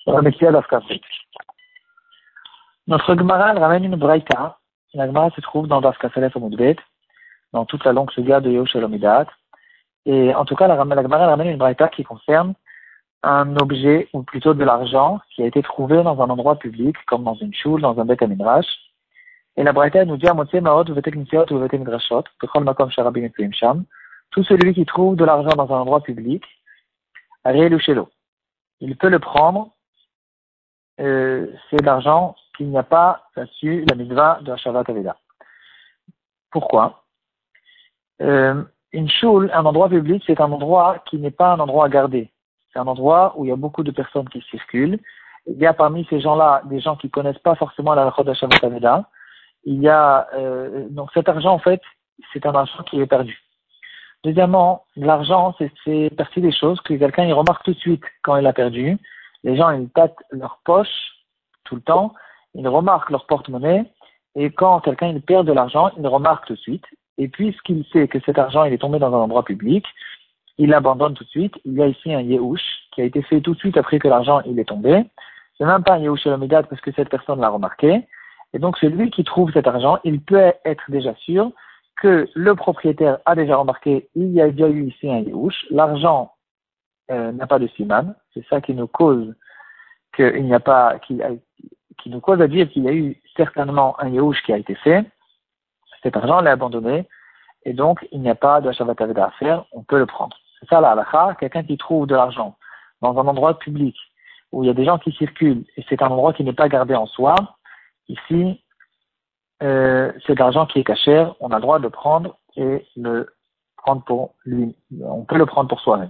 Notre Gemara ramène une braïta. La Gemara se trouve dans Daf Kasalef Amud dans toute la longue suga de Yehushua Midat. Et en tout cas, la Gemara ramène une braïta qui concerne un objet, ou plutôt de l'argent, qui a été trouvé dans un endroit public, comme dans une choule, dans un bet midrash. Et la braïta nous dit à Motse Maot ou Vetek Nisiot ou Vetek Midrashot, Bechol Makom Sharabim Etuim Sham, tout celui qui trouve de l'argent dans un endroit public, Ariel ou Shelo, il peut le prendre. C'est de l'argent qu'il n'y a pas là-dessus la mitzvah de Hashavat Aveda. Pourquoi? Une choule, un endroit public, c'est un endroit qui n'est pas un endroit à garder. C'est un endroit où il y a beaucoup de personnes qui circulent. Il y a parmi ces gens-là des gens qui connaissent pas forcément la halakha de Hashavat Aveda. Il y a donc cet argent en fait, c'est un argent qui est perdu. Deuxièmement, l'argent, c'est partie des choses que quelqu'un il remarque tout de suite quand il l'a perdu. Les gens, ils tâtent leur poche tout le temps, ils remarquent leur porte-monnaie, et quand quelqu'un il perd de l'argent, il remarque tout de suite. Et puisqu'il sait que cet argent il est tombé dans un endroit public, il l'abandonne tout de suite. Il y a ici un Yehush qui a été fait tout de suite après que l'argent il est tombé. C'est même pas un Yehush Elomidat parce que cette personne l'a remarqué. Et donc celui qui trouve cet argent, il peut être déjà sûr que le propriétaire a déjà remarqué, il y a déjà eu ici un Yehush, l'argent n'a pas de siman, c'est ça qui nous cause qu'il n'y a pas, qui nous cause à dire qu'il y a eu certainement un Yehush qui a été fait, cet argent l'est abandonné, et donc il n'y a pas de Hashavat Aveda à faire, on peut le prendre. C'est ça la halakha, quelqu'un qui trouve de l'argent dans un endroit public, où il y a des gens qui circulent, et c'est un endroit qui n'est pas gardé en soi, ici, c'est de l'argent qui est caché, on a le droit de le prendre et le prendre pour lui, on peut le prendre pour soi-même.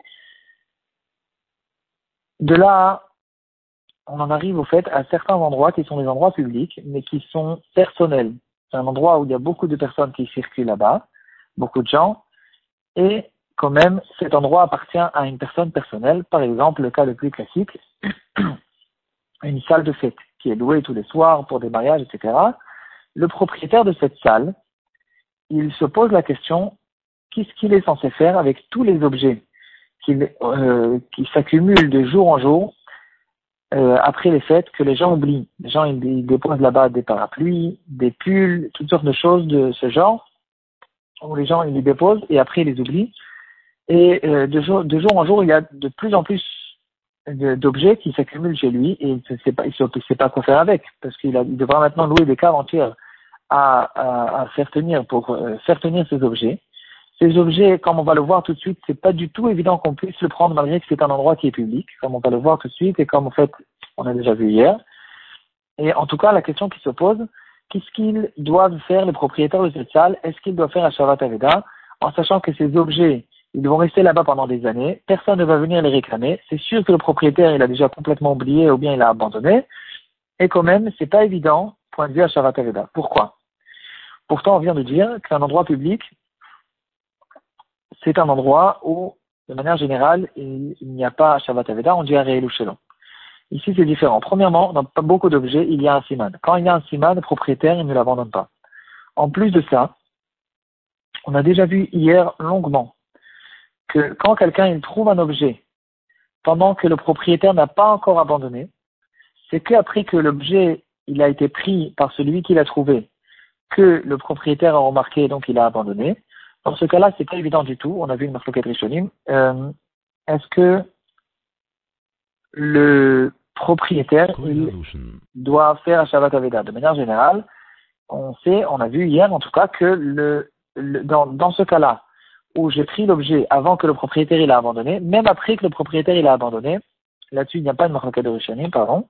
De là, on en arrive au fait à certains endroits qui sont des endroits publics, mais qui sont personnels. C'est un endroit où il y a beaucoup de personnes qui circulent là-bas, beaucoup de gens, et quand même, cet endroit appartient à une personne personnelle. Par exemple, le cas le plus classique, une salle de fête qui est louée tous les soirs pour des mariages, etc. Le propriétaire de cette salle, il se pose la question, qu'est-ce qu'il est censé faire avec tous les objets qui s'accumulent de jour en jour après les fêtes que les gens oublient. Les gens ils déposent là-bas des parapluies, des pulls, toutes sortes de choses de ce genre où les gens ils les déposent et après ils les oublient. Et de jour en jour, il y a de plus en plus d'objets qui s'accumulent chez lui et il ne sait pas quoi faire avec parce il devra maintenant louer des caves entières à faire tenir pour faire tenir ces objets. Ces objets, comme on va le voir tout de suite, c'est pas du tout évident qu'on puisse le prendre malgré que c'est un endroit qui est public, comme on va le voir tout de suite et comme en fait on a déjà vu hier. Et en tout cas, la question qui se pose, qu'est-ce qu'ils doivent faire les propriétaires de cette salle? Est-ce qu'ils doivent faire Hashavat Aveda en sachant que ces objets, ils vont rester là-bas pendant des années, personne ne va venir les réclamer, c'est sûr que le propriétaire il a déjà complètement oublié ou bien il a abandonné, et quand même, c'est pas évident, point de vue Hashavat Aveda. Pourquoi? Pourtant, on vient de dire qu'un endroit public, c'est un endroit où, de manière générale, il n'y a pas Hashavat Aveda, on dit Ariel ou Shelo. Ici, c'est différent. Premièrement, dans beaucoup d'objets, il y a un siman. Quand il y a un siman, le propriétaire, il ne l'abandonne pas. En plus de ça, on a déjà vu hier longuement que quand quelqu'un il trouve un objet pendant que le propriétaire n'a pas encore abandonné, c'est qu'après que l'objet il a été pris par celui qui l'a trouvé, que le propriétaire a remarqué donc il a abandonné. Dans ce cas-là, c'est pas évident du tout. On a vu une marloquette rishonim. Est-ce que le propriétaire il doit faire Hashavat Aveda? De manière générale, on a vu hier en tout cas que dans ce cas-là, où j'ai pris l'objet avant que le propriétaire il a abandonné, même après que le propriétaire il a abandonné, là-dessus il n'y a pas de marloquette de rishonim, pardon.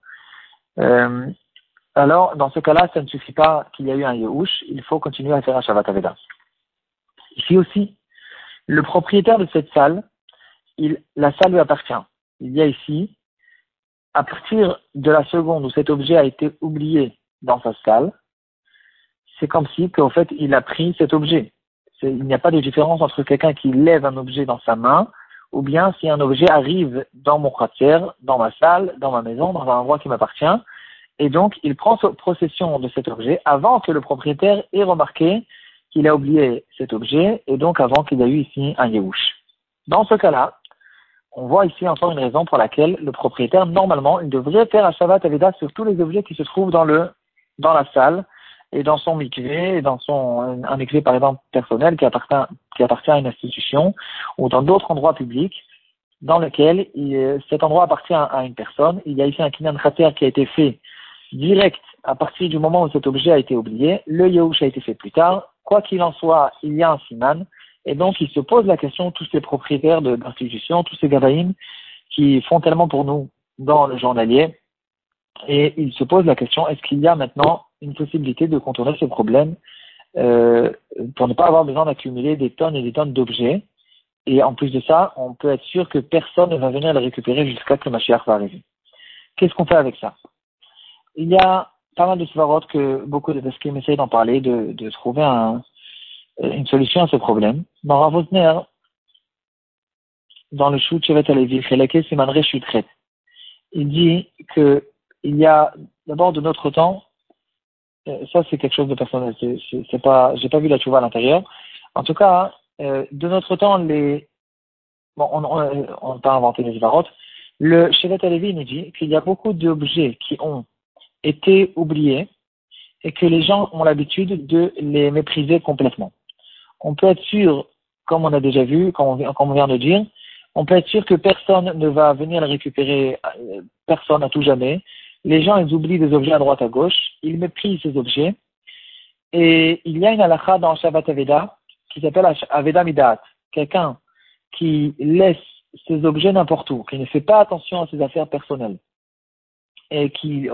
Alors, dans ce cas-là, ça ne suffit pas qu'il y a eu un Yehush, il faut continuer à faire Hashavat Aveda. Ici aussi, le propriétaire de cette salle, la salle lui appartient. Il y a ici, à partir de la seconde où cet objet a été oublié dans sa salle, c'est comme si, qu'en fait, il a pris cet objet. Il n'y a pas de différence entre quelqu'un qui lève un objet dans sa main, ou bien si un objet arrive dans mon quartier, dans ma salle, dans ma maison, dans un endroit qui m'appartient, et donc il prend possession de cet objet avant que le propriétaire ait remarqué qu'il a oublié cet objet, et donc avant qu'il y ait eu ici un Yehush. Dans ce cas-là, on voit ici encore une raison pour laquelle le propriétaire, normalement, il devrait faire un Shabbat Aveda sur tous les objets qui se trouvent dans la salle et dans son mikvé, et dans un mikvé par exemple personnel qui appartient à une institution ou dans d'autres endroits publics dans lesquels cet endroit appartient à une personne. Il y a ici un kinyan khater qui a été fait direct à partir du moment où cet objet a été oublié. Le Yehush a été fait plus tard. Quoi qu'il en soit, il y a un siman. Et donc, il se pose la question, tous ces propriétaires d'institutions, tous ces gabaïm qui font tellement pour nous dans le journalier, et il se pose la question, est-ce qu'il y a maintenant une possibilité de contourner ce problème pour ne pas avoir besoin d'accumuler des tonnes et des tonnes d'objets. Et en plus de ça, on peut être sûr que personne ne va venir les récupérer jusqu'à ce que le Mashiach va arriver. Qu'est-ce qu'on fait avec ça? Il y a pas mal de svarot que beaucoup de Peskim essayent d'en parler, de trouver une solution à ce problème. Dans Rav Osner, dans le Shut Shevet Alevi, Cheleke Simanre Shutret, il dit que il y a d'abord de notre temps, ça c'est quelque chose de personnel, c'est pas, j'ai pas vu la tchouva à l'intérieur. En tout cas, de notre temps, on n'a pas inventé les svarot. Le Shevet Alevi nous dit qu'il y a beaucoup d'objets qui ont été oubliés et que les gens ont l'habitude de les mépriser complètement. On peut être sûr, comme on a déjà vu, comme on vient de dire, on peut être sûr que personne ne va venir les récupérer, personne à tout jamais. Les gens, ils oublient des objets à droite à gauche, ils méprisent ces objets. Et il y a une halakha dans Shabbat Aveda qui s'appelle Aveda Midat. Quelqu'un qui laisse ses objets n'importe où, qui ne fait pas attention à ses affaires personnelles. Et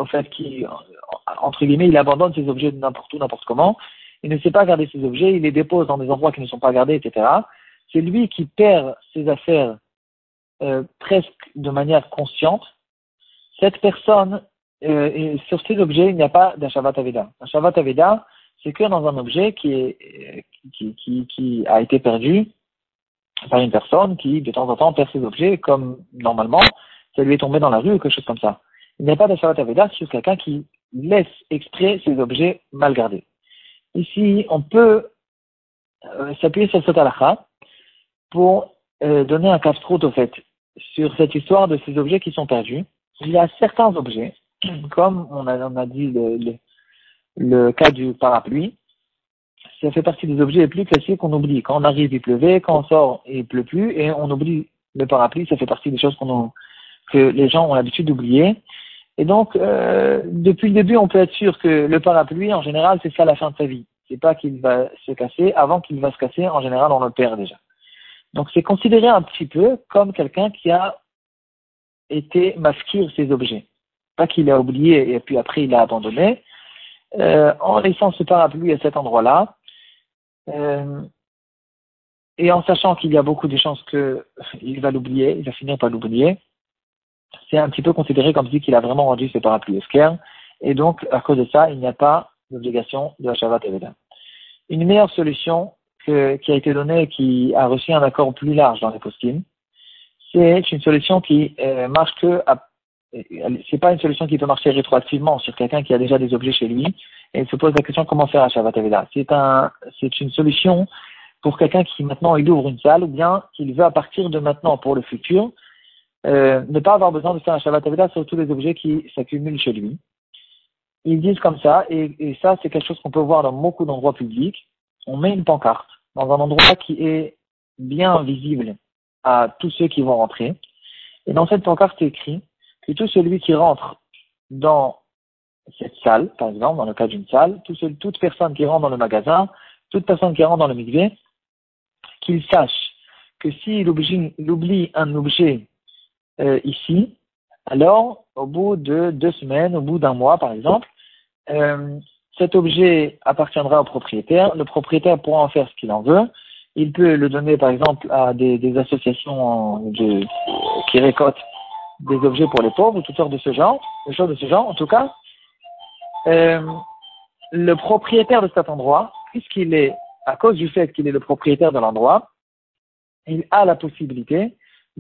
entre guillemets, il abandonne ses objets n'importe où, n'importe comment. Il ne sait pas garder ses objets, il les dépose dans des endroits qui ne sont pas gardés, etc. C'est lui qui perd ses affaires presque de manière consciente. Cette personne, et sur ces objets, il n'y a pas d'un Shabbat Aveda. Un Shabbat Aveda, c'est que dans un objet qui a été perdu par une personne qui, de temps en temps, perd ses objets, comme normalement, ça lui est tombé dans la rue ou quelque chose comme ça. Il n'y a pas de Shabbat Aveda sur quelqu'un qui laisse exprès ses objets mal gardés. Ici, on peut s'appuyer sur cette halakha pour donner un casse-croûte au fait sur cette histoire de ces objets qui sont perdus. Il y a certains objets, comme on a dit le cas du parapluie, ça fait partie des objets les plus classiques qu'on oublie. Quand on arrive, il pleuvait, quand on sort, il pleut plus, et on oublie le parapluie, ça fait partie des choses que les gens ont l'habitude d'oublier. Et donc, depuis le début, on peut être sûr que le parapluie, en général, c'est ça la fin de sa vie. C'est pas qu'il va se casser. Avant qu'il va se casser, en général, on le perd déjà. Donc, c'est considéré un petit peu comme quelqu'un qui a été mafkir ses objets. Pas qu'il a oublié et puis après il a abandonné. En laissant ce parapluie à cet endroit-là, et en sachant qu'il y a beaucoup de chances qu'il va l'oublier, il va finir par l'oublier, c'est un petit peu considéré comme si qu'il a vraiment rendu ce parapluie esquerre, et donc à cause de ça, il n'y a pas d'obligation de la Shabbat Aveda. Une meilleure solution qui a été donnée et qui a reçu un accord plus large dans les poskim, c'est une solution qui marche c'est pas une solution qui peut marcher rétroactivement sur quelqu'un qui a déjà des objets chez lui et il se pose la question comment faire à Shabbat Aveda. C'est une solution pour quelqu'un qui maintenant il ouvre une salle ou bien qu'il veut à partir de maintenant pour le futur ne pas avoir besoin de faire un Shabbat Aveda sur tous les objets qui s'accumulent chez lui. Ils disent comme ça et ça c'est quelque chose qu'on peut voir dans beaucoup d'endroits publics. On met une pancarte dans un endroit qui est bien visible à tous ceux qui vont rentrer. Et dans cette pancarte, c'est écrit que tout celui qui rentre dans cette salle, par exemple, dans le cas d'une salle, toute personne qui rentre dans le magasin, toute personne qui rentre dans le mikvé, qu'il sache que s'il oublie un objet ici, alors, au bout de 2 semaines, au bout d'un mois, par exemple, cet objet appartiendra au propriétaire. Le propriétaire pourra en faire ce qu'il en veut. Il peut le donner, par exemple, à des associations qui récoltent des objets pour les pauvres, ou toutes sortes de ce genre, des choses de ce genre. En tout cas, le propriétaire de cet endroit, puisqu'il est, à cause du fait qu'il est le propriétaire de l'endroit, il a la possibilité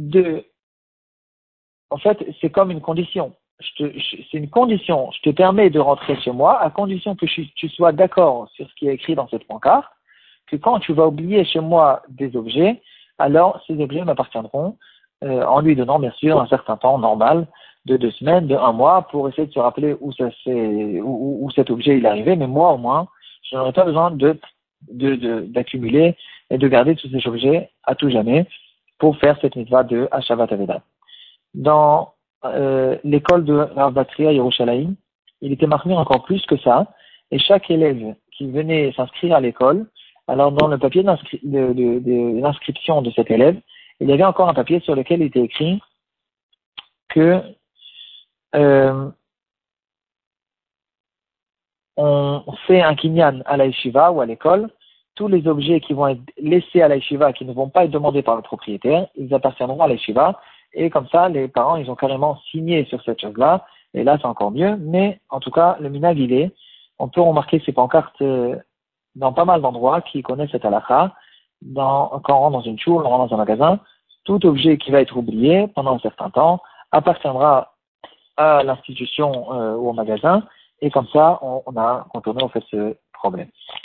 en fait, c'est comme une condition. C'est une condition. Je te permets de rentrer chez moi à condition que tu sois d'accord sur ce qui est écrit dans cette pancarte, que quand tu vas oublier chez moi des objets, alors ces objets m'appartiendront en lui donnant bien sûr un certain temps normal de 2 semaines, de 1 mois, pour essayer de se rappeler où cet objet il est arrivé. Mais moi au moins, je n'aurais pas besoin d'accumuler et de garder tous ces objets à tout jamais pour faire cette mitzvah de Hashavat Aveda. Dans l'école de Rav Batria Yerushalayim, il était marqué encore plus que ça, et chaque élève qui venait s'inscrire à l'école, alors dans le papier d'inscription de cet élève, il y avait encore un papier sur lequel il était écrit que on fait un kinyan à la yeshiva ou à l'école, tous les objets qui vont être laissés à la yeshiva, qui ne vont pas être demandés par le propriétaire, ils appartiendront à la yeshiva, et comme ça, les parents, ils ont carrément signé sur cette chose-là, et là, c'est encore mieux, mais en tout cas, le minag, on peut remarquer ces pancartes dans pas mal d'endroits qui connaissent cette halakha, quand on rentre dans une choule, on rentre dans un magasin, tout objet qui va être oublié pendant un certain temps appartiendra à l'institution ou au magasin, et comme ça, on a contourné en fait ce problème.